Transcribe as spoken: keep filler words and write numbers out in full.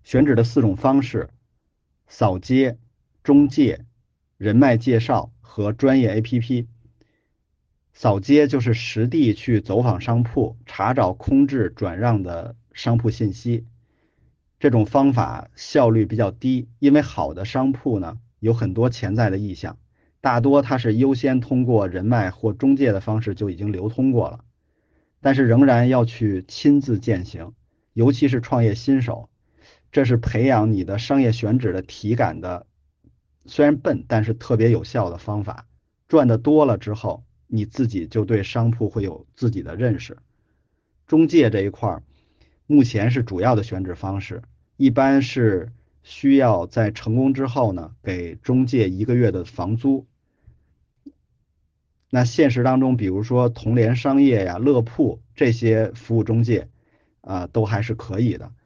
选址的四种方式：扫街、中介、人脉介绍和专业 A P P。扫街就是实地去走访商铺，查找空置转让的商铺信息。这种方法效率比较低，因为好的商铺呢有很多潜在的意向，大多它是优先通过人脉或中介的方式就已经流通过了。但是仍然要去亲自践行，尤其是创业新手，这是培养你的商业选址的体感的，虽然笨，但是特别有效的方法。赚的多了之后，你自己就对商铺会有自己的认识。中介这一块儿，目前是主要的选址方式，一般是需要在成功之后呢，给中介一个月的房租。那现实当中，比如说同联商业呀、乐铺这些服务中介，啊、都还是可以的。